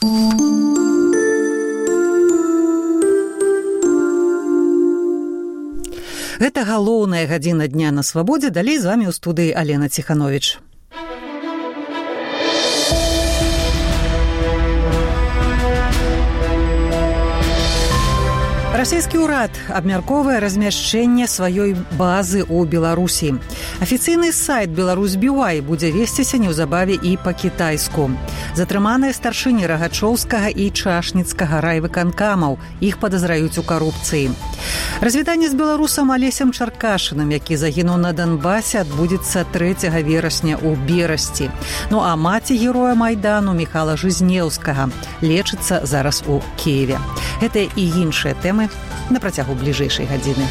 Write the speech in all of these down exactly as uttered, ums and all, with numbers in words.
Гэта галоўная гадзіна дня на свабодзе. Далей з вамі ў студыі Алена Ціхановіч. Расійскі ўрад абмяркоўвае размяшчэнне сваёй базы ў Беларусі. Афіцыйны сайт «Беларусь Бівай» будзе весціся неўзабаве і па-кітайску. Затрыманыя старшыні Рагачоўскага і Чашніцкага райвыканкамаў. Іх падазраюць у карупцыі. Развітанне з беларусам Алесем Чаркашыным, які загінуў на Донбасе, адбудзецца трэцяга верасня ў Берасці. Ну а маці героя Майдану Міхала Жизнеўскага лечыцца зараз у Кіеве. Гэта і іншыя тэмы на працягу бліжэйшай гадзіны.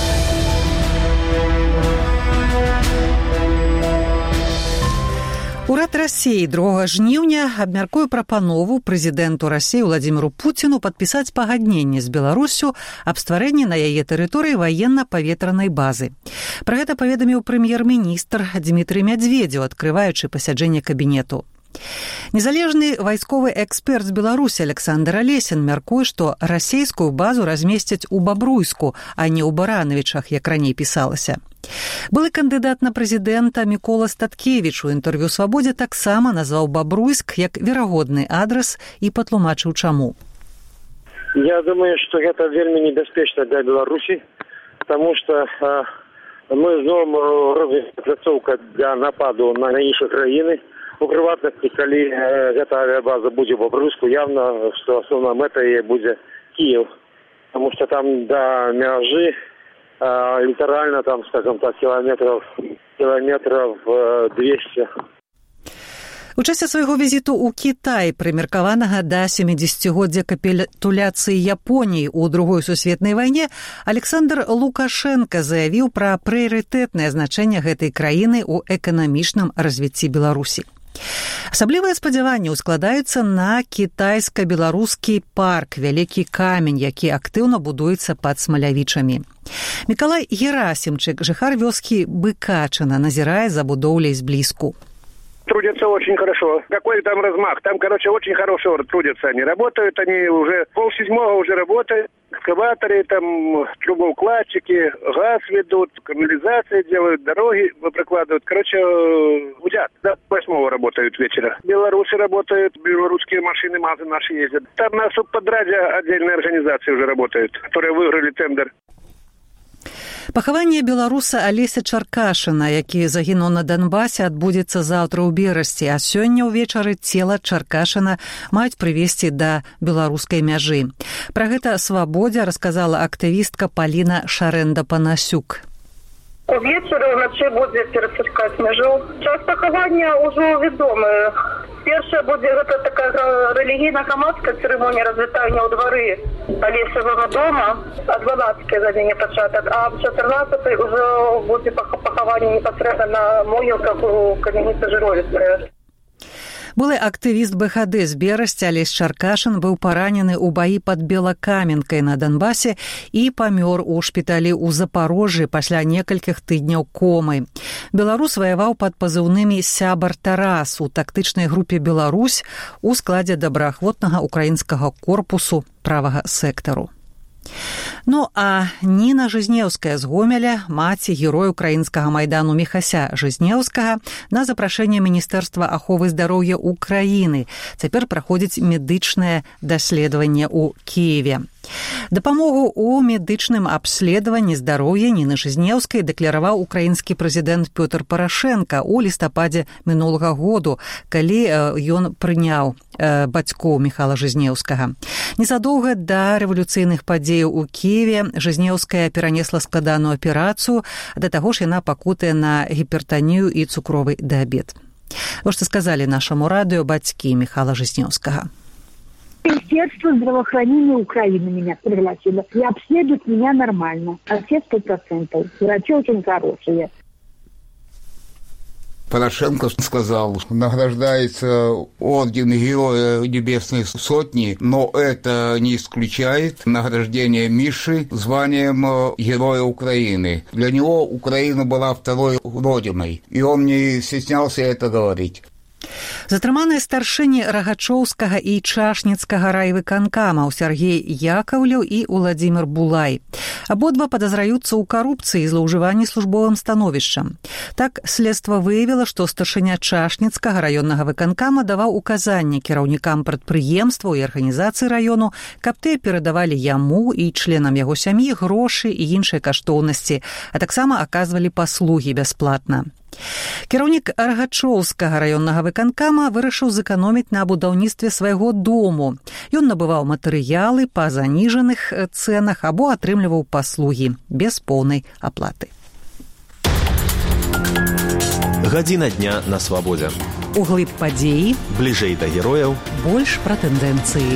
Урад Расіі другога жніўня абмяркуе прапанову прэзідэнту Расіі Владзіміру Пуціну падпісаць пагадненне з Беларуссю аб стварэнні на яе тэрыторыі ваенна-паветранай базы. Пра гэта паведаміў прэм'ер-міністр Дмітрый Мядзведзеў, адкрываючы пасяджэнне кабінету. Незалежны вайсковы эксперт з Беларусі Александр Алесін мяркуе, што расійскую базу размесцяць у Бабруйску, а не ў Баранавічах, як раней пісалася. Былы кандыдат на прэзідэнта Мікола Статкевіч у інтэрв'ю «Свабодзе» таксама назваў Бабруйск як верагодны адрас і патлумачыў чаму. Я думаю, што гэта вельмі небяспечна для Беларусі, таму што а, мы зноў робім пляцоўка для нападу на іншыя краіны. У прыватнасці, калі э, гэта авіабаза будзе в Бабруйску, явно, што асноўная мэта яе будзе Киев, потому что там до мяжы э, літаральна там, скажем так, километров километров э, двести. У часе свайго візіту ў Кітай, прымеркаванага да сямідзесяцігоддзя капітуляцыі Японіі ў другой сусветнай вайне, Александр Лукашенко заявіў пра прыярытэтнае значэнне гэтай краіны ў эканамічным развіцці Беларусі. Асаблівыя спадзяванні ўскладаюцца на кітайска-беларускі парк «Вялікі камень», які актыўна будуецца пад Смалявічамі. Мікалай Герасімчык, жыхар вёскі Быкачына, назірае за будоўляй зблізку. Трудятся очень хорошо. Какой там размах? Там, короче, очень хорошо трудятся. Они работают, они уже полседьмого уже работают. Экскаваторы, там, трубоукладчики, газ ведут, канализации делают, дороги прокладывают. Короче, гудят. До восьмого работают вечера. Белорусы работают, белорусские машины, МАЗы наши ездят. Там на субподраде отдельные организации уже работают, которые выиграли тендер. Пахаванне беларуса Алеся Чаркашына, які загінуў на Донбасе, адбудзецца заўтра ў Берасці, а сёння ўвечары цела Чаркашына маюць прывезці да беларускай мяжы. Пра гэта «Свабодзе» расказала актывістка Паліна Шарэнда-Панасюк. Увечары ўначы будзе перасекаць мяжу. Час пахавання ўжо вядомы. Першая будзе гэта такая рэлігійна-грамадская цырымонія развітання ў двары Алесевага дома, а дванаццатай гадзіне пачатак, а аб чатырнаццатай ўжо будзе пахаванне непасрэдна на могілках у камяніцы Жыровіцкай. Былы актывіст БХД з Берасці Алесь Чаркашын быў паранены ў баі пад Белакаменкай на Донбасе і памёр у шпіталі ў Запарожжы пасля некалькіх тыдняў комы. Беларус ваяваў пад пазыўнымі «Сябар Тарас» у тактычнай групе «Беларусь» у складзе добраахвотнага украінскага корпусу правага сектару. Ну а Ніна Жизнеўская з Гомеля, маці героя украінскага майдану Міхася Жизнеўскага, на запрашэнне Міністэрства аховы здароўя Украіны цяпер праходзіць медычнае даследаванне ў Кіеве. Дапамогу ў медычным абследаванні здароўя Ніны Жизнеўскай дэкляраваў украінскі прэзідэнт Пётр Парашэнка ў лістападзе мінулага году, калі ён прыняў бацькоў Міхала Жизнеўскага. Незадоўга да рэвалюцыйных падзеяў у Кіеве Жизнеўская перанесла складаную аперацыю, да таго ж яна пакутае на гіпертанію і цукровы дыабет. Вось што сказалі нашаму радыё бацькі Міхала Жизнеўскага. Министерство здравоохранения Украины меня пригласило и обследуют меня нормально. А все сто процентов. Врачи очень хорошие. Порошенко сказал, награждается орден Героя Небесной Сотни, но это не исключает награждение Миши званием Героя Украины. Для него Украина была второй родиной, и он не стеснялся это говорить. Затрыманыя старшыні Рагачоўскага і Чашніцкага райвыканкамаў Сергей Яковлев і Владимир Булай. Абодва падазраюцца ў карупцыі і злоўжыванні службовым становішчам. Так, следства выявіла, што старшыня Чашніцкага раённага выканкама даваў указанні кіраўнікам прадпрыемстваў і арганізацый раёну, каб тыя перадавалі яму і членам яго сям'і грошы і іншыя каштоўнасці, а таксама аказвалі паслугі бясплатна. Кіраўнік Рагачоўскага раённага выканкама вырашыў зэканоміць на будаўніцтве свайго дому. Ён набываў матэрыялы па заніжаных цэнах або атрымліваў паслугі без поўнай аплаты. Гадзіна дня на свабодзе. Углыб падзеі, бліжэй да герояў, больш пра тэндэнцыі.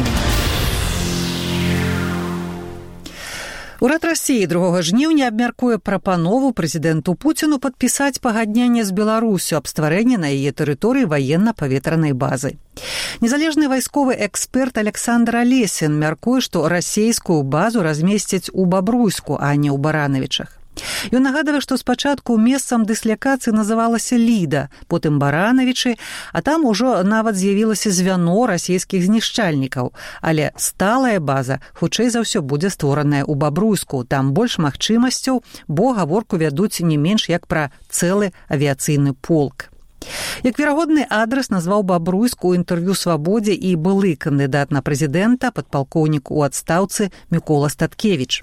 Урад Расіі другога жніўня абмяркуе прапанову прэзідэнту Пуціну падпісаць пагадненне з Беларусю аб стварэнні на яе тэрыторыі ваенна-паветранай базы. Незалежны вайсковы эксперт Александр Алесін мяркуе, што расійскую базу размесцяць у Бабруйску, а не ў Баранавічах. Ён нагадвае, што спачатку месцам дыслякацыі называлася Ліда, потым Баранавічы, а там ужо нават з'явілася звяно расійскіх знішчальнікаў. Але сталая база, хутчэй за ўсё, будзе створаная ў Бабруйску. Там больш магчымасцяў, бо гаворку вядуць не менш як пра цэлы авіяцыйны полк. Як верагодны адрес назваў Бабруйск у інтэрв'ю «Свабодзе» і былы кандыдат на прэзідэнта, падпалкоўнік у адстаўцы Мікола Статкевіч.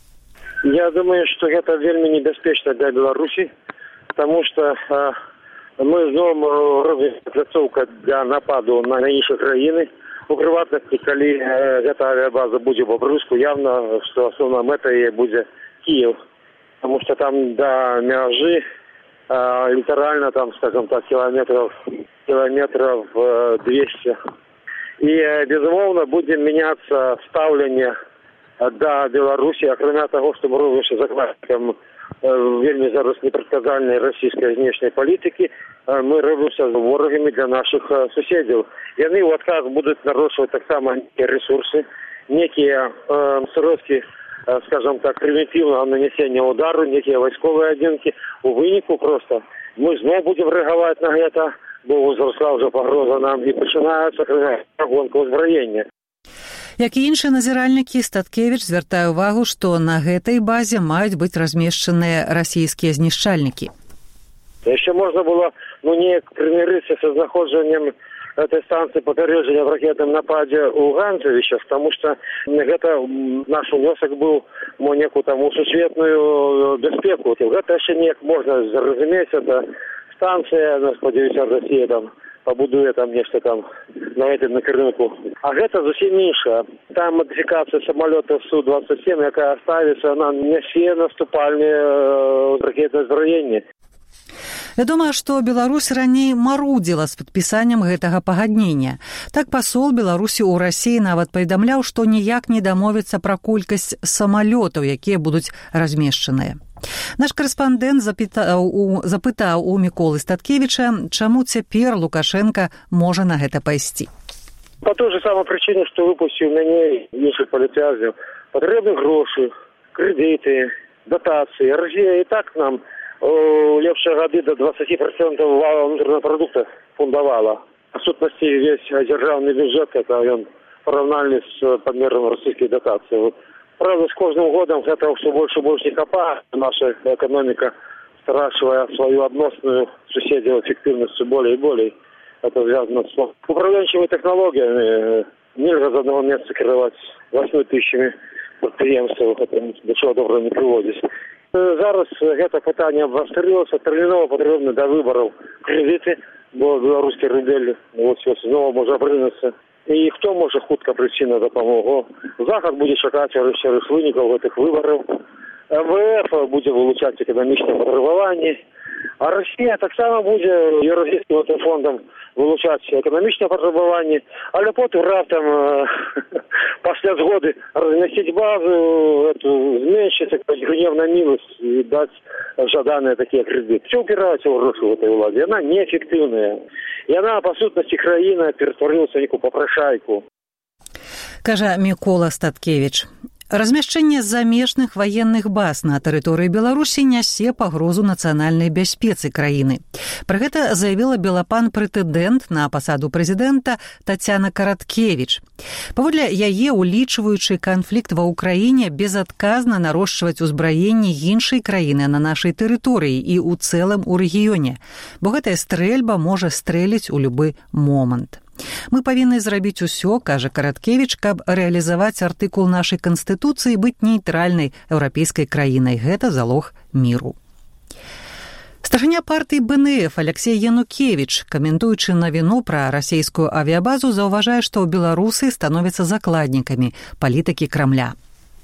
Я думаю, что это вельми небяспечна для Беларуси, потому что э, мы знову робим підготовку для нападу на іншие країни. У приватности, коли э, эта авиабаза будет в Бобруйску, явно, что основная мета ей будет Киев, потому что там до мяжи э, литерально, там, скажем так, километров, километров э, двести. И, э, безусловно, будет меняться ставление до Беларуси, а кроме того, что мы робим закладчиком э, вельми зараз непредсказальной российской внешней политики, э, мы робимся ворогами для наших э, соседей. И они в отказ будут нарушивать так само некие ресурсы, некие э, сроки, э, скажем так, примитивного нанесения удару, некие войсковые одинки. У вынику просто мы снова будем реагировать на это, бо возросла уже погроза нам, и начинается гонка узброения. Як і іншыя назіральнікі, Статкевіч звяртае ўвагу, што на гэтай базе маюць быць размешчаныя расійскія знішчальнікі. Яшчэ можна было, ну, неяк прымірыцца са знаходжаннем этой станцыі папярэджання в ракетным нападзе ў Ганцевічах, тому што гэта наш унёсак быў мо некую таму сусветную бяспеку. Гэта яшчэ неяк можна зразумець, это станцыя, спадзяюся, Расія там побудуе там нешта там на этом накірунку. А гэта зусім іншая. Там модификация самолета Су двадцать семь, якая ставится, она нясе наступальные ракетные озброенні. Вядома, што Беларусь раней марудзіла з падпісаннем гэтага пагаднення. Так пасол Беларусі ў Расіі нават паведамляў, што ніяк не дамовіцца пра колькасць самалётаў, якія будуць размешчаныя. Наш корэспандэнт запытаў у, запытаў у Міколы Статкевіча, чаму цяпер Лукашенко можа на гэта пайсці. По той же самой причине, что выпустил мяне іншых палітвязняў. Патрэбны грошы, крэдыты, датацыі. Россия и так нам у лепшие годы до двадцати процентов валового внутреннего продукта фундовала. В сутности весь державный бюджет, это он поравнали с подмером российских дотаций. Правда, с каждым годом этого все больше и больше не хапает. Наша экономика, старашивая свою обносную соседнюю эффективность все более и более. Это связано с управляющими технологиями. Нельзя за одного места кировать восьми тысячами предприемств, это до чего доброго не приводит. Зараз гэта пытанне абвастрылася, тэрмінова патрэбны да выбараў крэдыты, бо беларускі рубель вот зноў можа абрынуцца. І хто можа хутка прыйсці на дапамогу? Захад будзе чакаць шэрых вынікаў гэтых выбараў. эм вэ эф будзе вылучаць эканамічнае патрабаванне, а Расія таксама будзе Еўразійскім гэтым фондам вылучаць эканамічнае патрабаванне, але потым раптам пасля згоды размясціць базу, эту зменшыць гнев на міласць і даць жаданыя такія крэдыты. Все упіраецца ў грошы ў гэтай уладзе. Яна неэфектыўная. Яна, па сутнасці, краіна ператварылася некую папрашайку. Кажа Мікола Статкевіч. Размяшчэнне замежных ваенных баз на тэрыторыі Беларусі нясе пагрозу нацыянальнай бяспецы краіны. Пра гэта заявіла белапан-прэтэндэнт на пасаду прэзідэнта Тацяна Караткевіч. Паводле яе, улічваючы канфлікт ва ўкраіне, безадказна нарошчваць узбраенне іншай краіны на нашай тэрыторыі і ў цэлым у рэгіёне, бо гэтая стрэльба можа стрэліць у любы момант. Мы павінны зрабіць усё, кажа Караткевіч, каб рэалізаваць артыкул нашай Канстытуцыі і быць нейтральнай еўрапейскай краінай. Гэта залог міру. Старшыня партыі Бэ Эн Эф Алексей Янукевіч, каментуючы навіну пра расійскую авіябазу, заўважае, што беларусы становяцца закладнікамі палітыкі Крамля.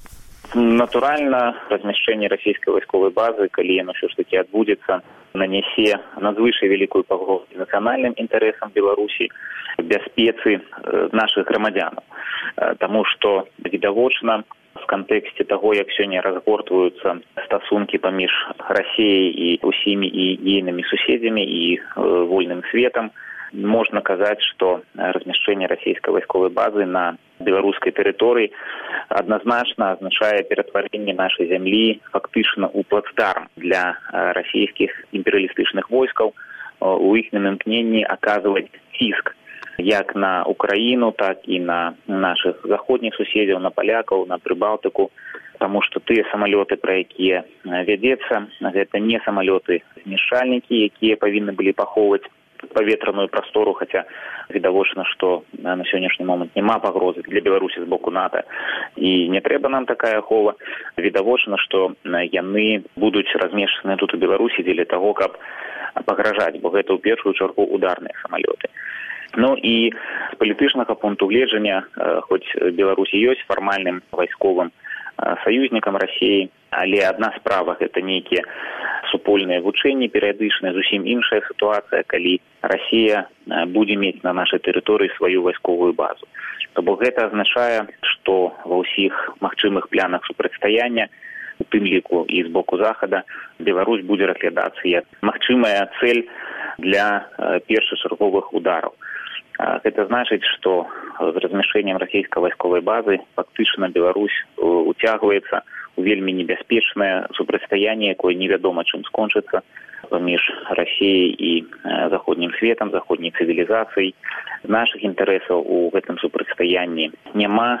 Натуральна, размяшчэнне расійскай вайсковай базы, калі яно ўсё ж такі адбудзецца, нанясе надзвычай вялікую пагрозу нацыянальным інтарэсам Беларусі, бяспецы нашых грамадзянаў. Таму што відавочна в кантэксце таго, як сёння разгортваюцца стасункі паміж Расіяй і усімі і ейнымі суседзямі і вольным светам, можна казаць, што размяшчэнне расійскай вайсковай базы на беларускай тэрыторыі адназначна азначае ператварэнне нашай зямлі фактычна ў плацдарм для расійскіх імперыялістычных войскаў у іхнім імкненні аказваць ціск як на Украіну, так і на нашых заходніх суседзяў, на палякаў, на Прыбалтыку, таму што тыя самалёты, пра якія вядзецца, гэта не самалёты-знішчальнікі, якія павінны былі пахоўваць паветраную прастору, хаця відавочна, што на сённяшні момант няма пагрозы для Беларусі з боку НАТО і не трэба нам такая ахова. Відавочна, што яны будуць размешчаны тут у Беларусі дзеля таго, каб пагражаць, бо гэта ў першую чаргу ударныя самалёты. Ну і з палітычнага пункту гледжання, хоць Беларусі ёсць фармальным вайсковым саюзнікам Расіі, але адна справа гэта нейкія супольныя вучэнні перыядычныя, зусім іншая сітуацыя, калі Расія будзе мець на нашай тэрыторыі сваю вайсковую базу. То бок гэта азначае, што ва ўсіх магчымых планах супрацьстаяння, у тым ліку і з боку захада, Беларусь будзе разглядацца як магчымая цэль для першачарговых удараў. Гэта значыць, што з размяшчэннем расійскай вайсковай базы фактычна Беларусь уцягваецца у вельмі небяспечнае супрацьстаянне, якое невядома чым скончыцца паміж Расіяй і заходнім светам, заходняй цывілізацыяй. Нашых інтарэсаў у гэтым супрацьстаянні няма.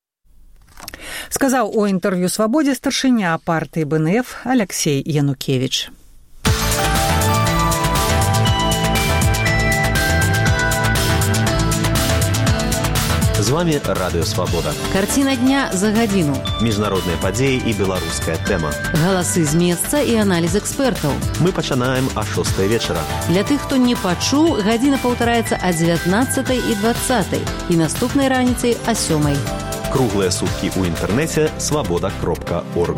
Сказаў у інтэрв'ю «Свабодзе» старшыня партыі Бэ Эн Эф Алексей Янукевіч. З вами Радыё Свабода. Карціна дня за гадзіну. Міжнародныя падзеі і беларуская тэма. Галасы з месца і аналіз экспертаў. Мы пачынаем а шостай вечара. Для тых, хто не пачуў, гадзіна паўтараецца а дзевятнаццатай і дваццатай і наступнай раніцай а сёмай. Круглыя суткі ў інтэрнэце свабода кропка орг.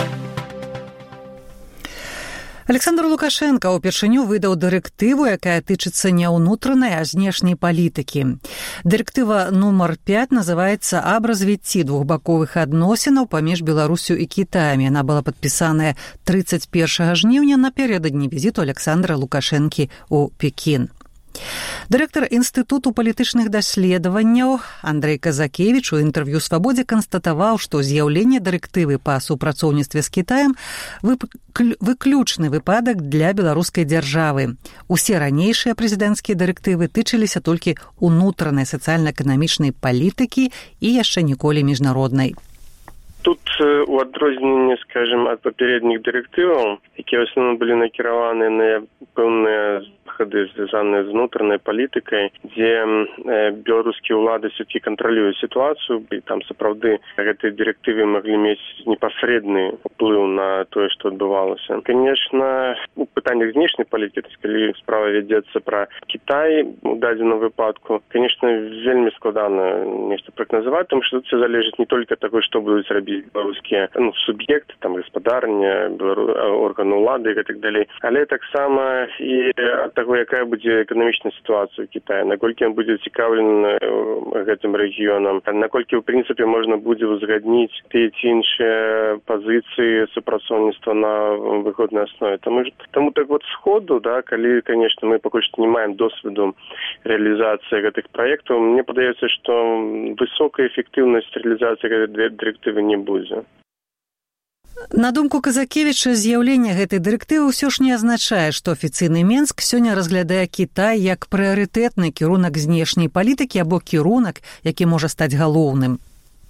Александр Лукашенко упершыню выдаў дырэктыву, якая тычыцца не ўнутранай, а знешняй палітыкі. Дырэктыва нумар пяць называецца «Аб развіцці двухбаковых адносінаў паміж Беларусю і Кітаем». Яна была падпісаная трыццаць першага жніўня напярэдадні візіту Александра Лукашэнкі ў Пекін. Дырэктар Інстытуту палітычных даследаванняў Андрэй Казакевіч у інтэрв'ю «Свабодзе» канстатаваў, што з'яўленне дырэктывы па супрацоўніцтве з Кітаем выключны выпадак для беларускай дзяржавы. Усе ранейшыя прэзідэнцкія дырэктывы тычыліся толькі ўнутранай сацыяльна-эканамічнай палітыкі і яшчэ ніколі міжнароднай. Тут у адрозненні, скажем, ад папярэдніх дырэктываў, якія ў асноўным былі накіраваны на пэўныя захады, звязаныя з унутранай палітыкай, дзе беларускія ўлады все-таки кантралююць сітуацыю, і там сапраўды гэтыя дырэктывы маглі мець непасрэдны ўплыў на тое, што адбывалася. Конечно, у пытаннях знешняй палітыкі, то есть, калі справа вядзецца пра Кітай у дадзеным выпадку, конечно, вельмі складана нешта прагназаваць, тому што тут все залежыць не толькі ад таго, што будуць рабіць беларускія ну, суб'екты, там гаспадарня, белару... органы ўлады і так далей. Але таксама і ад таго, якая будзе эканамічная сітуацыя ў Кітаі, наколькі ён будзе цікаўлены гэтым рэгіёнам, наколькі, ў прынцыпе, можна будзе узгадніць тыя ці іншыя пазіцыі супрацоўніцтва на выгоднай аснове. Таму, таму так вот сходу, да, калі, конечно, мы пакуль што не маем досведу рэалізацыі гэтых праектаў, мне падаецца, што высокая эфектыўнасць рэалізацыі гэтай дырэктывы не будзе. На думку Казакевіча, з'яўленне гэтай дырэктывы ўсё ж не азначае, што афіцыйны Менск сёння разглядае Кітай як прыярытэтны кірунак знешняй палітыкі або кірунак, які можа стаць галоўным.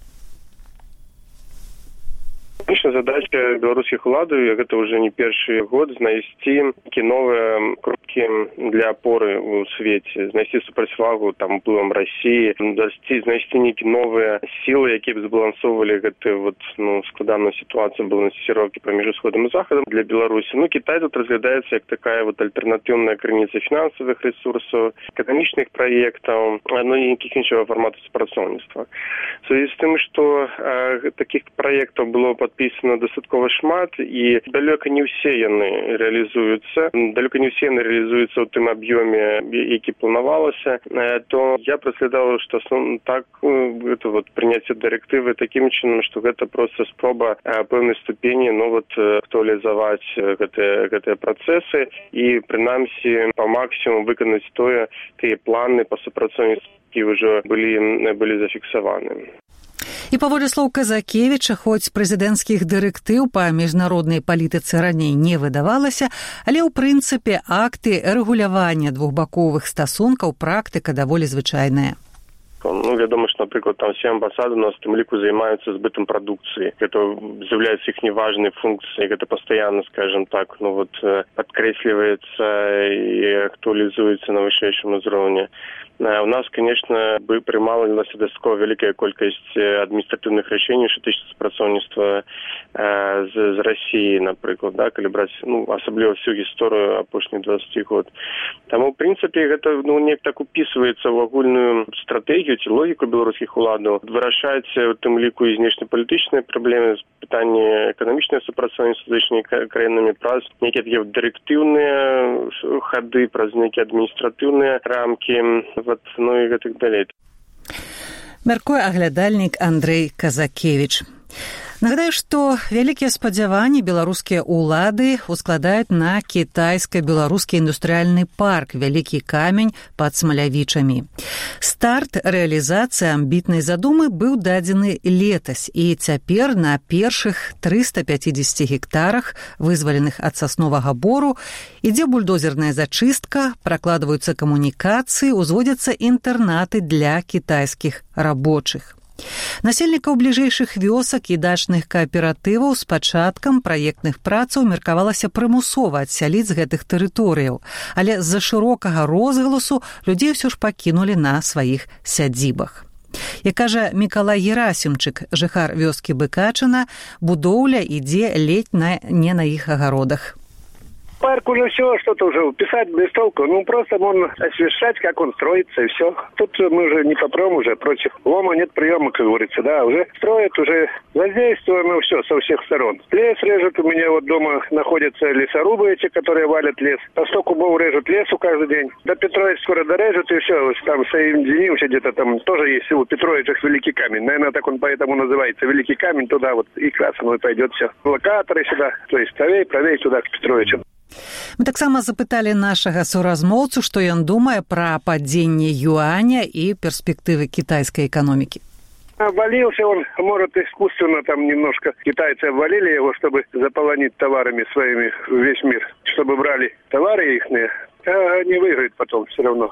Конечно, задача белорусских уладов, это уже не первый год, знайсці такие новые кропки для опоры в свете, знайсці супротивагу там уплывам России, знайсці, знайсці некие новые силы, які б збалансовывали эту вот, ну, складанную ситуацию балансировки промеж Сходом и Заходом для Беларуси. Ну, Китай тут разглядается как такая вот альтернативная граница финансовых ресурсов, экономичных проектов, ну и никаких ничего формата супрацоўніцтва. В связи с тем, что э, таких проектов было подписано достатково шмат, и далеко не все яны реализуются, далеко не все яны реализуются в том объеме, який планувалося, то я проследовал, что так, это вот принятие директивы таким чином, что это просто спроба певной ступени, ну вот, актуализовать эти процессы и, принамсі, по максимуму выконать то, те планы по супрацоўніцтву, які уже были, были зафиксованы. І паводле слоў Казакевіча, хоць прэзідэнцкіх дырэктыў па міжнароднай палітыцы раней не выдавалася, але ў прынцыпе акты рэгулявання двухбаковых стасункаў практыка даволі звычайная. Ну, вядома, что, например, там все амбассады у нас в том лику занимаются сбытом продукции. Это является их неважной функцией. Это постоянно, скажем так, ну вот, подкресливается и актуализуется на высшейшем уровне. У нас, конечно, бы приймалася достатково велика кількість адміністративних рішень, що тичиться співпрацівництва з, з Росією, наприклад, да, коли брати, ну, особливо всю історію останніх двадцять років. Тому, в принципі, це, ну, не так уписується в огульну стратегію, чи логіку білоруських владів. Вирішаються в тим ліку і знешньополітичні проблеми, питання економічної співпрацівництва з іншими країнами, про які такі директивні ходи, про які адміністративні рамки, вот, ну и так далее. Мяркуе аглядальнік Андрэй Казакевіч. Нагадаю, што вялікія спадзяванні беларускія ўлады ускладаюць на кітайска-беларускі індустрыяльны парк «Вялікі камень» пад Смалявічамі. Старт рэалізацыі амбітнай задумы быў дадзены летась, і цяпер на першых трыста пяцьдзесят гектарах, вызваленых ад сасновага бору, ідзе бульдозерная зачыстка, пракладваюцца камунікацыі, узводзяцца інтэрнаты для кітайскіх рабочых. Насельнікаў бліжэйшых вёсак і дачных кааператываў з пачаткам праектных працаў меркавалася прымусова адсяліць з гэтых тэрыторыяў, але з-за шырокага розгаласу людзей усё ж пакінулі на сваіх сядзібах. Як кажа Мікалай Герасімчык, жыхар вёскі Быкачына, будоўля ідзе ледь на, не на іх агародах. Парк уже все, что-то уже писать без толку. Ну, просто можно освещать, как он строится, и все. Тут мы уже не попрем уже против лома, нет приема, как говорится, да. Уже строят, уже задействуем, все, со всех сторон. Лес режут, у меня вот дома находятся лесорубы эти, которые валят лес. По сто кубов режут лесу каждый день. До Петровича скоро дорежут, и все. Там соединимся где-то, там тоже есть у Петровичах Великий камень. Наверное, так он поэтому называется. Великий камень, туда вот и красный пойдет все. Локаторы сюда, то есть правее, правее туда, к Петровичам. Мы таксама запыталі нашага суразмоўцу, што ён думае пра падзенне юаня і перспектывы кітайскай эканомікі. Обвалился он, может, искусственно там немножко китайцы обвалили его, чтобы заполонить товарами своими весь мир, чтобы брали товары ихние, а они выиграют потом все равно.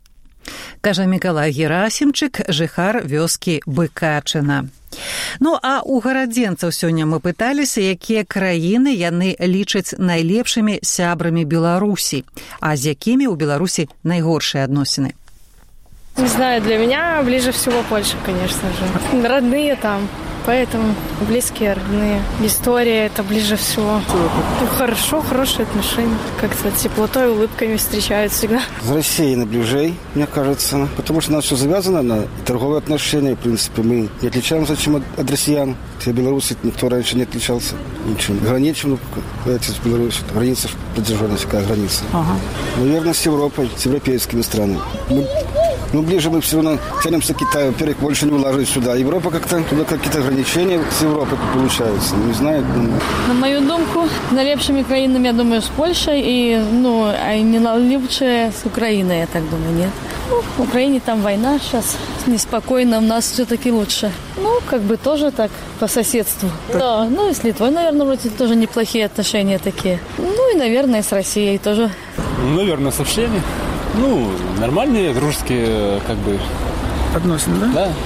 Кажа Мікалай Герасімчык, жыхар вёскі Быкачына. Ну, а у гарадзенцаў сёння мы пыталіся, якія краіны яны лічаць найлепшымі сябрамі Беларусі, а з якімі ў Беларусі найгоршыя адносіны. Не знаю, для меня ближе всего Польша, конечно же. Родные там, поэтому близкие, родные. История это ближе всего. Ну, хорошо, хорошие отношения. Как-то теплотой, улыбками встречают всегда. С Россией наблюжей, мне кажется. Потому что у нас все завязано на торговые отношения. В принципе, мы не отличаемся чем от, от россиян. Все белорусы, никто раньше не отличался. Ничем. Граничим, ну, с Беларусью. Граница, протяженность, какая граница. Ага. Наверное, с Европой, с европейскими странами. Мы Но ближе мы все равно тянемся к Китаю. Во-первых, больше не улаживать сюда. Европа как-то, туда какие-то ограничения с Европой получаются. Не знаю. На мою думку, найлепшими краинами, я думаю, с Польшей. И, ну, а не лучше с Украиной, я так думаю, нет. Ну, в Украине там война сейчас неспокойно, у нас все-таки лучше. Ну, как бы тоже так, по соседству. Да, ну и с Литвой, наверное, вроде тоже неплохие отношения такие. Ну и, наверное, с Россией тоже. Наверное, со всеми. Ну, нормальные, дружеские, как бы... Относины, да? Да.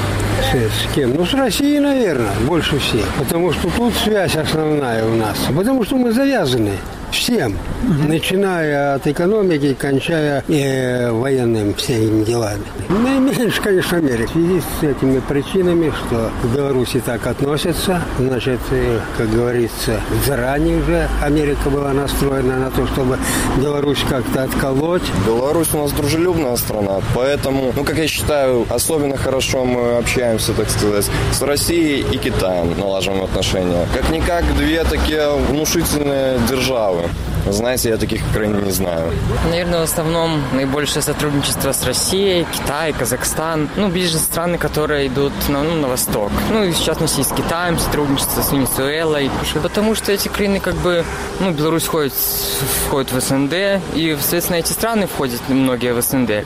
С кем? Ну, с Россией, наверное, больше всех. Потому что тут связь основная у нас. Потому что мы завязаны всем. Угу. Начиная от экономики, кончая э, военными всеми делами. Наименьше, конечно, Америка. В связи с этими причинами, что в Беларуси так относятся, значит, э, как говорится, заранее уже Америка была настроена на то, чтобы Беларусь как-то отколоть. Беларусь у нас дружелюбная страна, поэтому, ну, как я считаю, особенно хорошо мы общаемся, так сказать, с Россией и Китаем, налаживаем отношения. Как-никак две такие внушительные державы. Знаете, я таких крайне не знаю. Наверное, в основном наибольшее сотрудничество с Россией, Китай, Казахстан. Ну, ближе страны, которые идут на, ну, на восток. Ну, и в частности, с Китаем сотрудничество, с Венесуэлой. Потому что эти страны, как бы, ну, Беларусь входит, входит в СНД, и, соответственно, эти страны входят многие в СНД.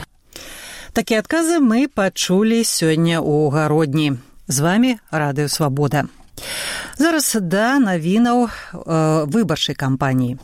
Такие адказы мы пачулі сёння ў гародні. З вами Радыё Свабода. Зараз да навінаў э, выбарчай кампаніі.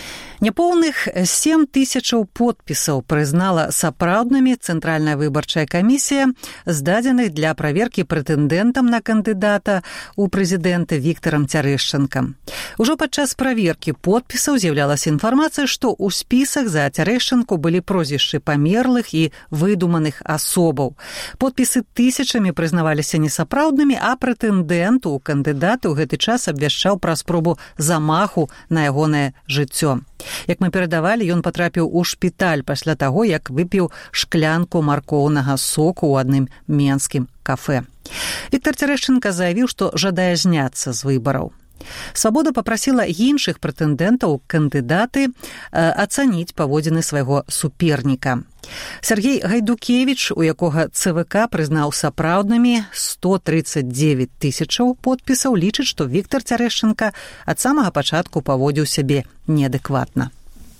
Няпоўных сем тысячаў подпісаў прызнала сапраўднымі Цэнтральная выбарчая камісія, здадзеных для праверкі прэтэндэнтам на кандыдата ў прэзідэнты Віктарам Цярэшчанкам. Ужо падчас праверкі подпісаў з'яўлялася інфармацыя, што ў спісах за Цярэшчанку былі прозвішчы памерлых і выдуманых асобаў. Подпісы тысячамі прызнаваліся несапраўднымі, а прэтэндэнт у кандыдаты ў гэты час абвяшчаў пра спробу замаху на ягонае жыццё. Як мы перадавалі, ён патрапіў у шпіталь пасля таго, як выпіў шклянку маркоўнага соку ў адным менскім кафэ. Віктар Цярэшчанка заявіў, што жадае зняцца з выбараў. Свабода папрасіла іншых прэтэндэнтаў кандыдаты э, ацаніць паводзіны свайго суперніка. Сергей Гайдукевіч, у якога ЦВК прызнаў сапраўднымі сто тридцать девять тысячаў подпісаў, лічыць, што Віктар Цярэшчанка ад самага пачатку паводзіў сябе неадэкватна.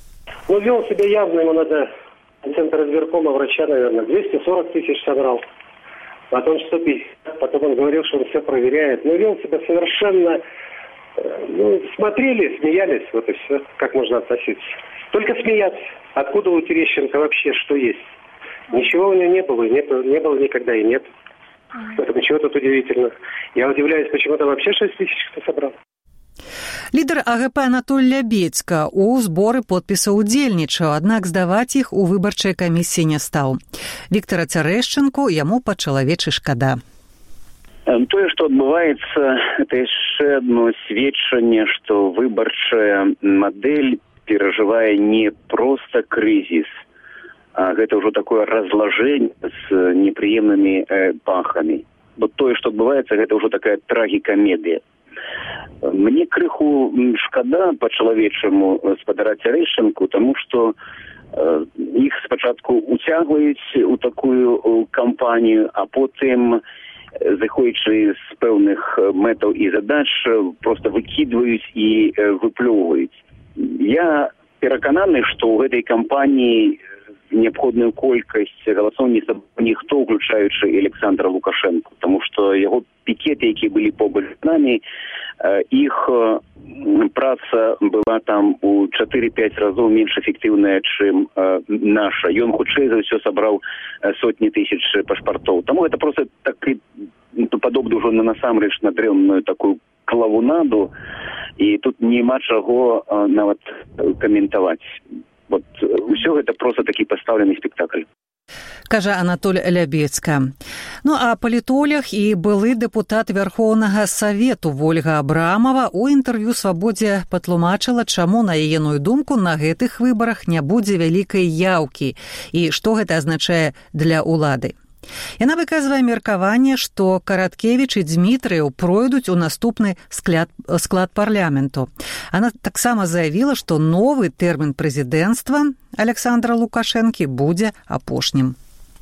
Ну, вел себя явно, ему надо центр избиркома врача, наверное, двести сорок тысяч собрал, потом сто пятьдесят, потом он говорил, что он все проверяет. Но вел себя совершенно... Ну, смотрели, смеялись, вот и все. Как можно относиться? Только смеяться. Откуда у Терещенко вообще что есть? Ничего у него не было, не было, не было никогда и нет. Поэтому чего тут удивительно. Я удивляюсь, почему там вообще шесть тысяч кто собрал. Лідар АГП Анатоль Лябедзька у зборы подпісаў удзельнічаў, аднак здаваць іх у выбарчай камісіі не стаў. Віктара Цярэшчанку яму па-чалавечы шкада. Тое, што адбываецца, это яшчэ адно сведчанне, што выбарчая мадэль перажывае не проста крызіс, а гэта ўжо такое разлажэнне з непрыемнымі э, пахамі. Бо тое, што адбываецца, гэта ўжо такая трагікамедыя. Мне крыху шкада па-чалавечаму гаспадара Цярэшчанку, таму што э, іх спачатку уцягваюць у такую кампанію, а потым заходячы з пэўных мэтаў і задач, просто выкідваюць і выплёўваюць. Я перакананы, што ў гэтай кампаніі неабходную колькасць галасоў не сабраў ніхто, уключаючы Александра Лукашенко, таму што яго пікеты, якія былі побач з намі, іх праца была там у чатыры-пяць разоў менш эфектыўная, чым наша. Ён хутчэй за ўсё сабраў сотні тысяч пашпартоў. Таму гэта проста такі падобна ўжо на насамрэч на дрэнную такую клавунаду, і тут няма чаго нават каментаваць. Вот усё гэта проста такі пастаўлены спектакль. Кажа Анатоль Лябедзька. Ну а палітолог і былы дэпутат Вярхоўнага Савету Вольга Абрамова у інтэрв'ю «Свабодзе» патлумачыла, чаму, на яеную думку, на гэтых выбарах не будзе вялікай яўкі і што гэта азначае для ўлады. Яна выказвае меркаванне, што Караткевіч і Дзмітрыеў пройдуць у наступны склад, склад парламенту. Она таксама заявіла, што новы тэрмін прэзідэнцтва Александра Лукашэнкі будзе апошнім.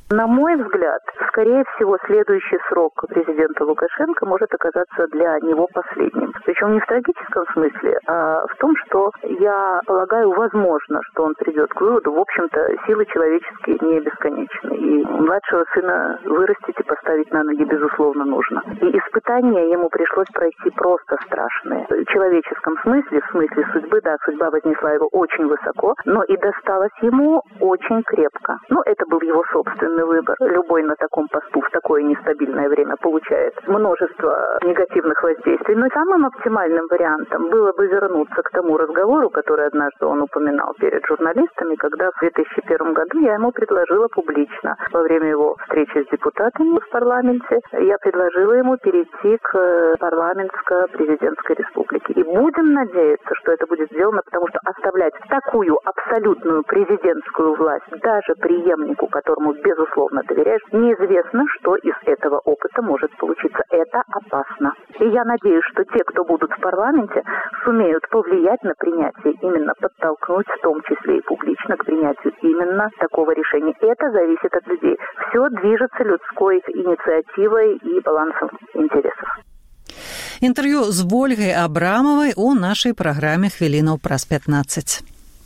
На мой взгляд, скорее всего, следующий срок президента Лукашенко может оказаться для него последним. Причем не в трагическом смысле, а в том, что я полагаю, возможно, что он придет к выводу, в общем-то, силы человеческие не бесконечны. И младшего сына вырастить и поставить на ноги, безусловно, нужно. И испытания ему пришлось пройти просто страшные. В человеческом смысле, в смысле судьбы, да, судьба вознесла его очень высоко, но и досталась ему очень крепко. Ну, это был его собственный выбор. Любой на таком посту в такое нестабильное время получает множество негативных воздействий. Но самым оптимальным вариантом было бы вернуться к тому разговору, который однажды он упоминал перед журналистами, когда в две тысячи первом году я ему предложила публично во время его встречи с депутатами в парламенте, я предложила ему перейти к парламентско-президентской республике. И будем надеяться, что это будет сделано, потому что оставлять такую абсолютную президентскую власть даже преемнику, которому безусловно доверяешь, неизвестно, что из этого опыта может получиться. Это опасно. И я надеюсь, что те, кто будут в парламенте, сумеют повлиять на принятие, именно подтолкнуть, в том числе и публично, к принятию именно такого решения. Это зависит от людей. Все движется людской инициативой и балансом интересов. Інтерв'ю з Вольгай Абрамавай у нашій програмі «Хвилинаў праз пятнадцать».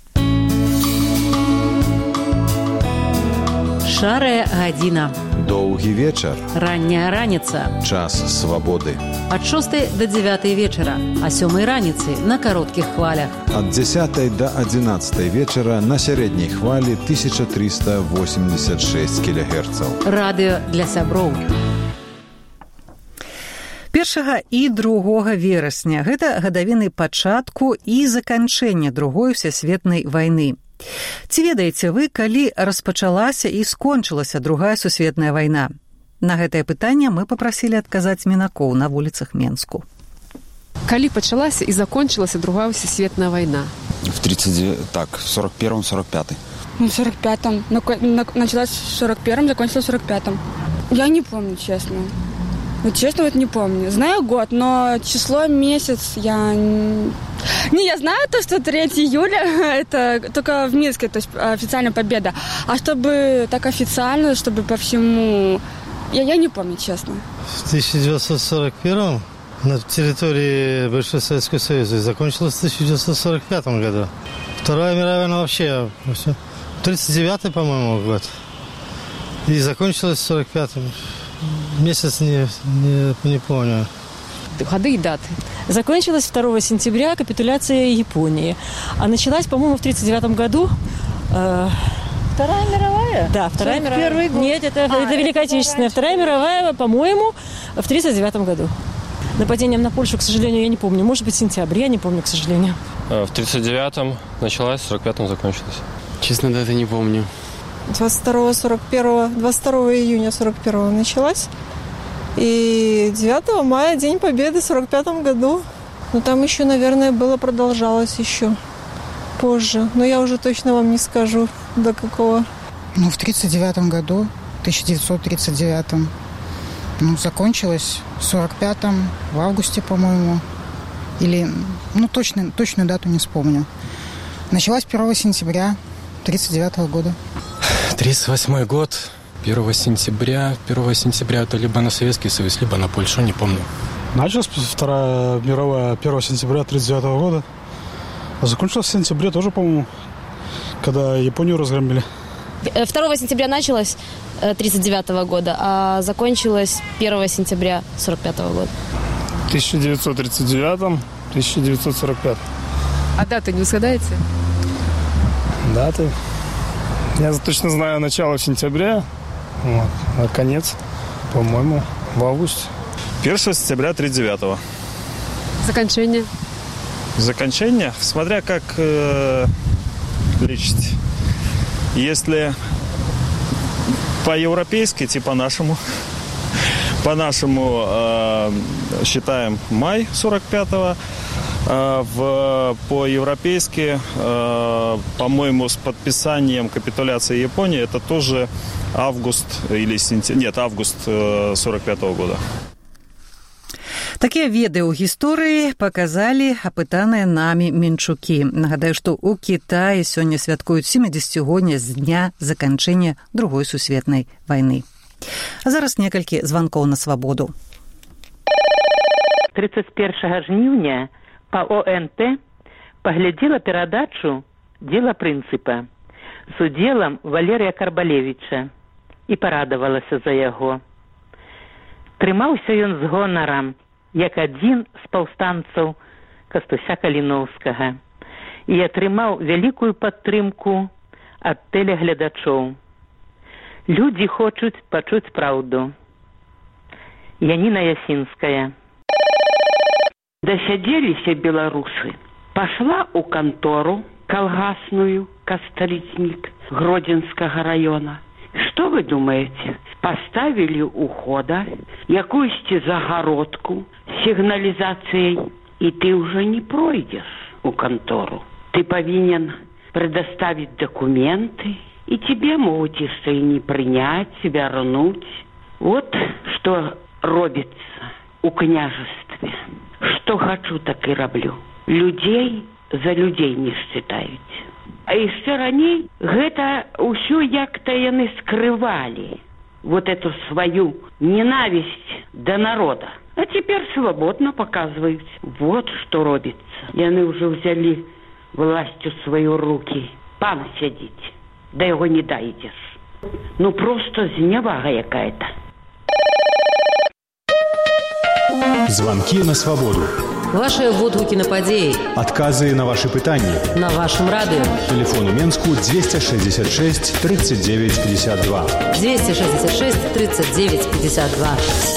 Шарая гадзіна. Доўгі вечар. Ранняя раніца. Час свабоды. Ад шостай да дзявятай вечара, а сёмай раніцы на кароткіх хвалях. Ад дзесятай да адзінаццатай вечара на сярэдняй хвалі тысяча трыста восемьдесят шесть кілогерцаў. Радыё для сяброў. Першага і другога верасня гэта гадавіны пачатку і заканчэння другой сусветнай вайны. Ці ведаеце вы, калі распачалася і скончылася другая сусветная вайна? На гэтае пытанне мы папрасілі адказаць мінакоў на вуліцах Менску. Калі пачалася і закончылася другая сусветная вайна? В тридцать так, в сорок первом сорок пятом. В сорок пятом. Началась в сорок первом, закончилась в сорок пятом. Я не помню, честно. Вот честно, вот не помню. Знаю год, но число, месяц я... Не, я знаю то, что третьего июля это только в Минске, то есть официальная победа. А чтобы так официально, чтобы по всему... Я, я не помню, честно. В тысяча девятьсот сорок первом на территории бывшего Советского Союза закончилась в тысяча девятьсот сорок пятом году. Вторая мировая война вообще... тридцать девятый, по-моему, год. И закончилась в сорок пятом. Месяц не, не, не помню. Годы и даты. Закончилась второго сентября капитуляция Японии. А началась, по-моему, в тридцать девятом году. Э, Вторая мировая? Да, Вторая мировая. Первый год. Нет, это, а, это Великая Отечественная. Вторая мировая, по-моему, в тридцать девятом году. Нападением на Польшу, к сожалению, я не помню. Может быть, сентябрь, я не помню, к сожалению. В тридцать девятом началась, в сорок пятом закончилась. Честно, даты не помню. двадцать второго сорок первого, двадцать второго июня сорок первого началась. И девятого мая, День Победы в сорок пятом году. Но там еще, наверное, было продолжалось еще позже. Но я уже точно вам не скажу, до какого. Ну, в тридцать девятом году, тысяча девятьсот тридцать девятом. Ну, закончилось в сорок пятом, в августе, по-моему. Или, ну, точно, точную дату не вспомню. Началась первого сентября тридцать девятого года. тридцать восьмой год, первого сентября. первого сентября это либо на Советский Союз, либо на Польшу, не помню. Началась Вторая мировая первого сентября тридцать девятого года. А закончилась в сентябре тоже, по-моему, когда Японию разгромили. второго сентября началась тридцать девятого года, а закончилась первого сентября сорок пятого года. В тысяча девятьсот тридцать девятом, тысяча девятьсот сорок пятом. А даты не угадаете? Даты? Я точно знаю начало в сентябре, вот, а конец, по-моему, в августе. первого сентября тридцать девятого. Закончение? Закончение? Смотря как э, лечить. Если по-европейски, типа нашему, по-нашему э, считаем май сорок пятого, э, в, по-европейски, э, по-моему, с подписанием капитуляции Японии, это тоже август или сентябрь, нет, август э, сорок пятого года. Такія веды ў гісторыі паказалі апытаныя намі Менчукі. Нагадаю, што ў Кітаі сёння святкуюць сямідзесяцігоддзе з дня заканчэння Другой сусветнай вайны. А зараз некалькі званкоў на свабоду. тридцать первого жніўня па О Н Т паглядзела перадачу «Дзела прынцыпа» з удзелам Валерыя Карбалевіча і парадавалася за яго. Трымаўся ён з гонарам, як адзін з паўстанцаў Кастуся Каліноўскага, і атрымаў вялікую падтрымку ад тэлегледачоў. Людзі хочуць пачуць праўду. Яніна Ясінская. Дасядзеліся беларусы. Пашла ў кантору калгасную Касталіцнік Гродзенскага района. Что вы думаете? Поставили у хода якуюсь загородку с сигнализацией, и ты уже не пройдешь у контору. Ты повинен предоставить документы, и тебе могут и не принять, вернуть. Вот что робится у княжестве. Что хочу, так и роблю. Людей за людей не считают. А яшчэ раней гэта ўсё як-то яны скрывалі, вот эту свою ненависть до народа. А теперь свободно показывают. Вот что робится. Яны уже взяли власть у свои руки. Пан сядзіць, да его не дайдешь. Ну просто зневага якая-то. Звонки на свободу. Ваши водгукі на падзеі. Адказы на ваши пытанні. На вашем радио. Телефон у Менску двести шестьдесят шесть тридцать девять пятьдесят два. двести шестьдесят шесть тридцать девять пятьдесят два.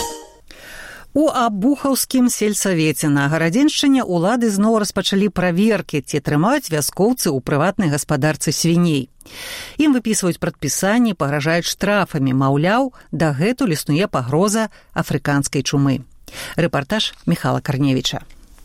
У Абухаўскім сельсавеце на Гарадзеншчыне улады зноў распачалі праверкі, ці трымаюць вяскоўцы ў прыватнай гаспадарцы свіней. Ім выпісваюць прадпісанні, пагражаюць штрафамі, маўляў, дагэтуль існуе пагроза афрыканскай чумы. Рэпартаж Михала Корневича.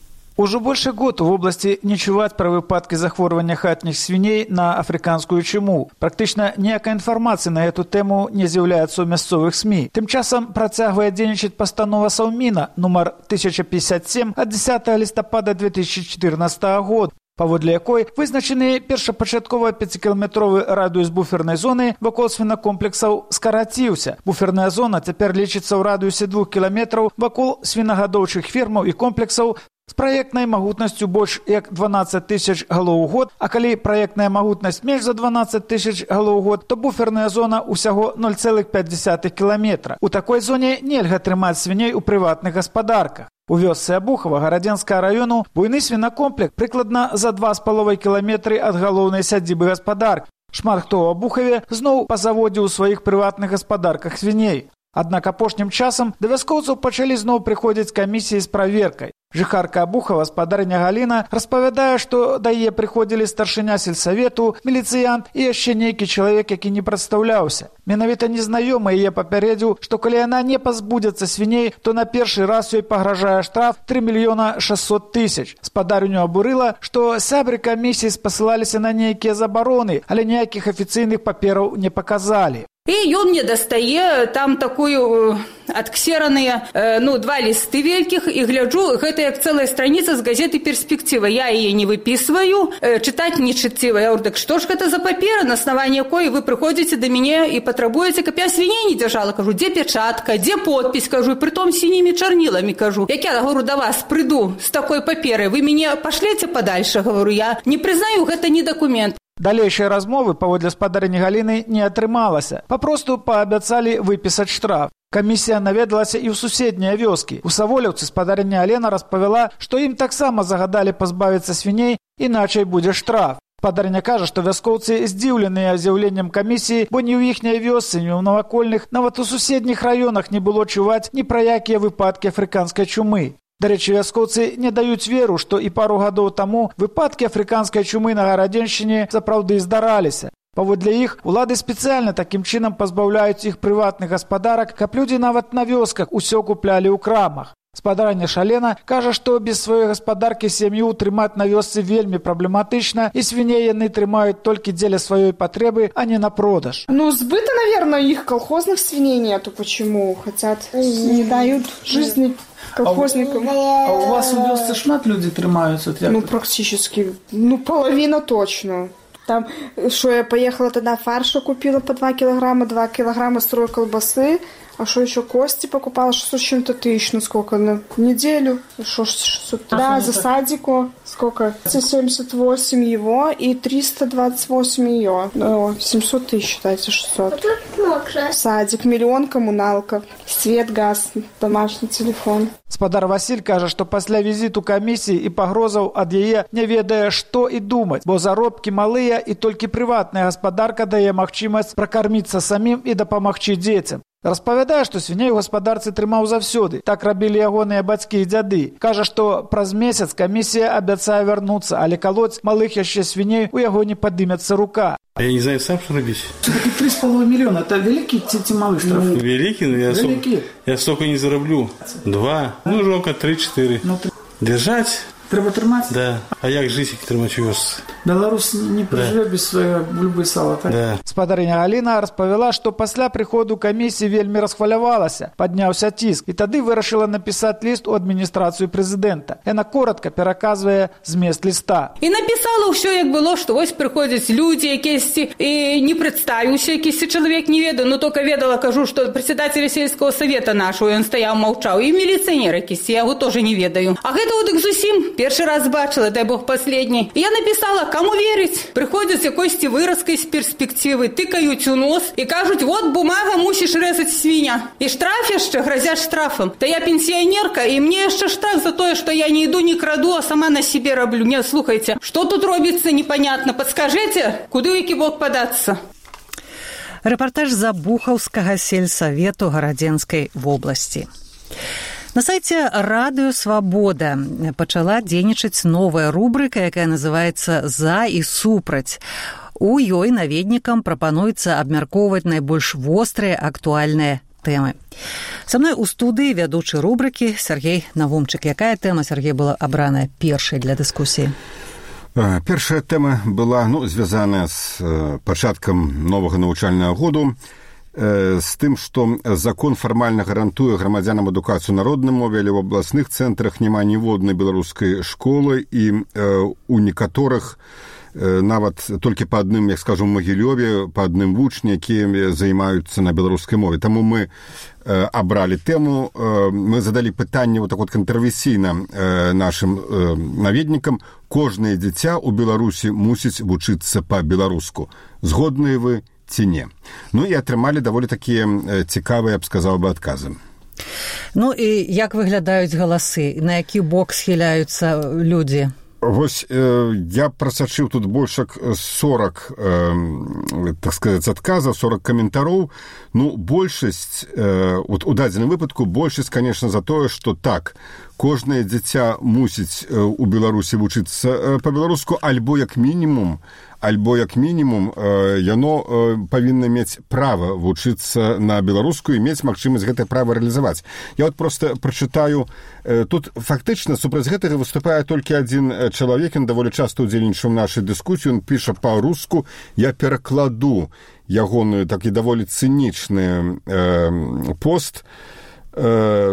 Уже больше года в области не чуваць про выпадки захворвання хатніх свиней на африканскую чуму. Практично ніякай информации на эту тему не з'является у мясцовых СМИ. Тем часом працягвае дзейнічаць постанова Совмина номер тысяча пятьдесят семь от десятого листопада две тысячи четырнадцатого года, паводле якой вызначаны першапачатковы пяцікіламетровы радыус буфернай зоны вакол свінакомплексаў скараціўся. Буферная зона цяпер лічыцца ў радыусе двух кіламетраў вакол свінагадоўчых фермаў і комплексаў з праектнай магутнасцю больш як дванаццаць тысяч галоў у год, а калі праектная магутнасць менш за дванаццаць тысяч галоў у год, то буферная зона ўсяго ноль цэлых пяць дзесятых кіламетра. У такой зоне нельга трымаць свіней у прыватных гаспадарках. У вёсцы Абухова Гарадзенскага району буйны свінакомплект прыкладна за два з паловай кіламетры ад галоўнай сядзібы гаспадаркі. Шмат хто ў Абухаве зноў пазаводзіў у сваіх прыватных гаспадарках свіней. Аднак апошнім часам да вяскоўцаў пачалі зноў прыходзіць камісіі з праверкай. Жыхарка Абухова, спадарня Галіна, распавядае, што да яе прыходзілі старшыня сельсавету, міліцыянт і яшчэ нейкі чалавек, які не прадстаўляўся. Менавіта незнаёмы яе папярэдзіў, што калі яна не пазбудзецца свіней, то на першы раз ёй пагражае штраф три мільёна шестьсот тысяч. Спадарню абурыла, што сябры камісіі спасылаліся на нейкія забароны, але ніякіх афіцыйных папераў не паказалі. И он мне достае там такую отксеранные, э, ну, два листы великих, и гляджу, это як целая страница с газеты «Перспектива». Я ее не выписываю, э, читать не читаю. Я говорю, так что ж это за папера, на основании кой вы приходите до меня и потребуете, как я свиней не держала, кажу, где печатка, где подпись, кажу, и притом синими чернилами, кажу. Як я, говорю, до вас приду с такой паперой, вы меня пошлете подальше, говорю, я не признаю, это не документ. Далейшай размовы паводле спадарні Галіны не атрымалася. Папросту паабяцалі выпісаць штраф. Камісія наведалася і ў суседнія вёскі. У Саволеўцы спадарня Алена распавяла, што ім таксама загадалі пазбавіцца свіней, іначай будзе штраф. Спадарня кажа, што вяскоўцы здзіўленыя з'яўленнем камісіі, бо ні ў іхняй вёсцы, ні ў навакольных, нават у суседніх раёнах не было чуваць ні пра якія выпадкі афрыканскай чумы. Дарэчы, вяскоўцы не даюць веру, што і пару гадоў таму выпадкі афрыканскай чумы на Гарадзеншчыне сапраўды здараліся. Паводле іх, улады спецыяльна такім чынам пазбаўляюць іх прыватных гаспадарак, каб людзі нават на вёсках усё куплялі ў крамах. Спадарня Шалена кажа, што без сваёй гаспадаркі сям'ю трымаць на вёсцы вельмі праблематычна, і свіней яны трымаюць толькі дзеля сваёй патрэбы, а не на продаж. Ну, сбыта, наверное, их колхозных свиней нету. Почему? Хотят, не дают жизни колхозникам. А у, а у вас у вёсцы шмат людзей трымаюцца? Ну, практически. Ну, половина точно. Там, что я поехала тогда фарша купила по два килограмма, два килограмма сырой колбасы, а что еще кости покупала, шестьсот с чем-то тысяч, ну сколько, на неделю, что шестьсот, а да, за садику, сколько, семьдесят восемь его и триста двадцать восемь ее, ну, семьсот тысяч, считайте, шестьсот. Садик, миллион, коммуналка, свет, газ, домашний телефон. Спадар Василь кажа, што пасля візіту камісіі і пагрозаў ад яе не ведае, што і думаць, бо заробкі малыя і толькі прыватная гаспадарка дае магчымасць пракарміцца самім і дапамагчы дзецям. Распавядае, што свіней у гаспадарцы трымаў заўсёды. Так рабілі ягоныя бацькі і дзяды. Кажа, што праз месяц камісія абяцае вярнуцца, але колоть малых яшчэ свіней у яго не падымецца рука. А я не знаю сам, что робить. Все-таки три с половиной миллиона. Это великий ти малый штраф? Ну, великий, но я, со... я столько не зароблю. Два. Ну, жалко, три-четыре. Ну, ты... Держать. Треба трымаць? Да. А як жыць, як трымаць вёс? Беларусь не прожыве да. без сваёй бульбы і сала, так? Да. Спадарыня Галіна распавяла, што пасля прыходу камісіі вельмі расхвалявалася, падняўся ціск, і тады вырашыла напісаць ліст у адміністрацыю прэзідэнта. Яна коротка пераказвае змест ліста. І напісала ўсё, як было, што вось прыходзяць людзі якісьці, і не прадставіўся якісьці чалавек, не ведаю, но только ведала, кажу, што прадседателя сельского совета нашего, ён стаяў, маўчаў, і міліцыянер якісьці, я яго тоже не ведаю. А гэта вот их зусім першы раз бачила, дай бог последний. И я написала, кому верить? Приходят якости выразкой з перспективы, тыкают у нос и кажут, вот бумага, мусишь резать свиня. И штраф еще, грозят штрафом. Да я пенсионерка, и мне еще штраф за то, что я не иду, не краду, а сама на себе роблю. Нет, слухайте, что тут робится непонятно. Подскажите, куда у бок податься? Рэпартаж з Абухаўскага сельсавету Гарадзенскай вобласці. На сайце Радыё Свабода пачала дзейнічаць новая рубрыка, якая называецца «За і супраць». У ёй наведнікам прапануецца абмяркоўваць найбольш вострыя актуальныя тэмы. Са мной у студыі вядучы рубрыкі Сергей Навумчык. Якая тэма, Сергей, была абраная першай для дыскусіі? Першая тэма была ну, звязаная з пачаткам новага навучальнага году, з тым, што закон фармальна гарантуе грамадзянам адукацыю на роднай мове, але ў абласных цэнтрах няма ніводнай беларускай школы і у некаторых нават толькі па адным, як скажу, Магілёве, па адным вучні, якія займаюцца на беларускай мове. Таму мы абралі тэму, мы задалі пытанне вот так вот кантрверсійна нашым наведнікам. Кожнае дзіця ў Беларусі мусіць вучыцца па-беларуску. Згодныя вы ці не. Ну і атрымалі даволі такія цікавыя, я б сказаў бы, адказы. Ну і як выглядаюць галасы? На які бок схіляюцца людзі? Вось э, я прасачыў тут больш як сорок, э, так сказаць, адказаў, сорок каментароў. Ну, большасць, э, вот у дадзеным выпадку, большасць, конечно, за тое, што так, кожнае дзіця мусіць э, у Беларусі вучыцца э, па-беларуску, альбо як мінімум, альбо як мінімум э, яно э, павінна мець права вучыцца на беларускую і мець магчымасць гэтае права рэалізаваць. Я вот просто прачытаю, э, тут фактычна супраць гэтага выступае толькі адзін чалавек, ён даволі часта ўдзельнічаў у нашай дыскусіі, ён піша па-руску, я перакладу ягоную такі даволі цынічны э, пост. Э,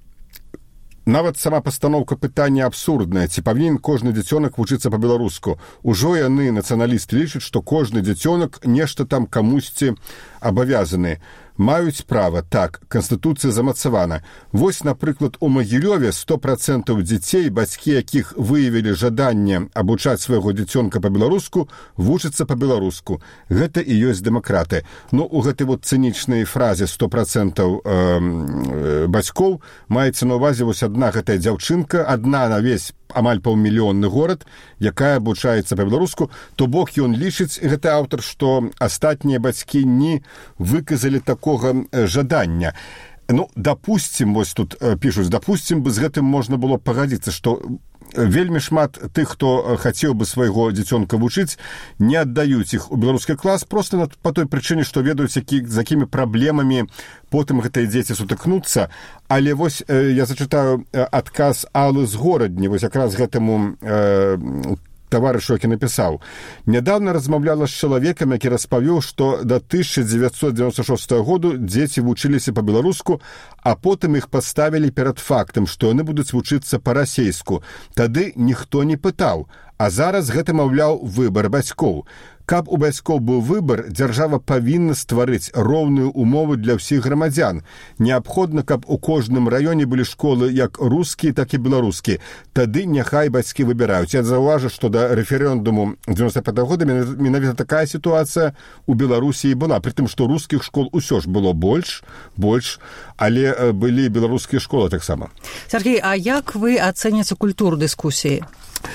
Нават сама пастаноўка пытання абсурдная, ці павінен кожны дзіцёнак вучыцца па-беларуску. Ужо яны, нацыяналісты, лічаць, што кожны дзіцёнак нешта там камусьці абавязаны. Маюць права, так, Канстытуцыя замацавана. Вось, напрыклад, у Магілёве сто процентаў дзяцей, бацькі якіх выявілі жаданне абучаць свайго дзіцёнка па-беларуску, вучацца па-беларуску. Гэта і ёсць дэмакраты. Ну, у гэтай вот цынічнай фразе сто процентаў э, бацькоў маецца на ўвазе вось адна гэтая дзяўчынка, адна на весь амаль паўмільённы горад, якая абучаецца па-беларуску, то бок ён лічыць, гэты аўтар, што астатнія бацькі не выказалі такога жадання. Ну, допустим, вось тут пішуць, допустим, бы з гэтым можна было пагадзіцца, што вельмі шмат тых, хто хацеў бы свайго дзіцёнка вучыць, не аддаюць іх у беларускі клас проста па той прычыне, што ведаюць, які, з якімі праблемамі потым гэтыя дзеці сутыкнуцца. Але вось я зачытаю адказ Аллы з Горадні, вось якраз гэтаму э, таварышу, які напісаў. Нядаўна размаўляла з чалавекам, які распавёў, што да тысяча дзевяцьсот дзевяносто шостага году дзеці вучыліся па-беларуску, а потым іх паставілі перад фактам, што яны будуць вучыцца па-расейску. Тады ніхто не пытаў, а зараз гэта, маўляў, выбар бацькоў. Каб у бацькоў быў выбар, дзяржава павінна стварыць роўную умову для ўсіх грамадзян. Неабходна, каб у кожным раёне былі школы як рускія, так і беларускія. Тады няхай бацькі выбіраюць. Я заўважу, што да рэферэндуму дзевяносто пятага года менавіта такая сітуацыя у Беларусі і была. Пры тым, што рускіх школ усё ж было больш, больш, але былі беларускія школы таксама. Сергей, а як вы ацэняце культуру дыскусіі?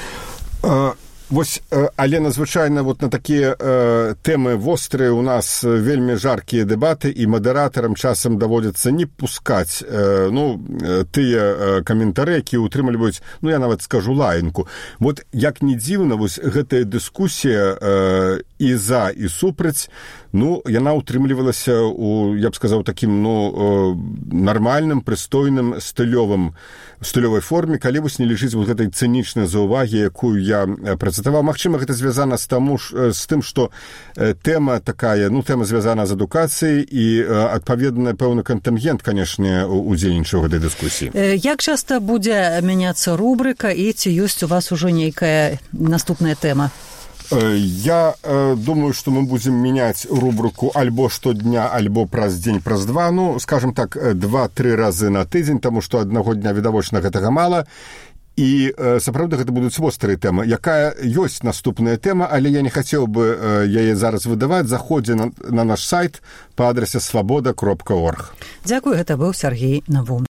Вось, але надзвычайна вот на такія э, тэмы вострыя у нас вельмі жаркія дэбаты, і мадэратарам часам даводзіцца не пускаць э, ну, тыя э, каментары, якія ўтрымліваюць, ну, я нават скажу, лаянку. Вот як не дзіўна, вось гэтая дыскусія э, і за, і супраць, ну, яна ўтрымлівалася у, я б сказаў, такім, ну, э, нармальным, прыстойным, стылёвым, стылёвай форме, калі вось не лічыць вот гэтай цынічнай заўвагі, якую я працытаваў. Магчыма, гэта звязана з, таму, з тым, што тэма такая, ну, тэма звязана з адукацыяй і адпаведна пэўны кантынгент, канешне, удзельнічаў гэтай дыскусіі. Як часта будзе мяняцца рубрыка і ці ёсць у вас ужо нейкая наступная тэма? Я э, думаю, што мы будзем мяняць рубрыку альбо штодня, альбо праз дзень, праз два, ну, скажем так, два-тры разы на тыдзень, таму што аднаго дня, відавочна, гэтага мала. І э, сапраўды гэта будуць вострыя тэмы. Якая ёсць наступная тэма, але я не хацеў бы э, яе зараз выдаваць. Заходзі на, на наш сайт па адрасе свабода кропка орг. Дзякую, гэта быў Сергей Навум.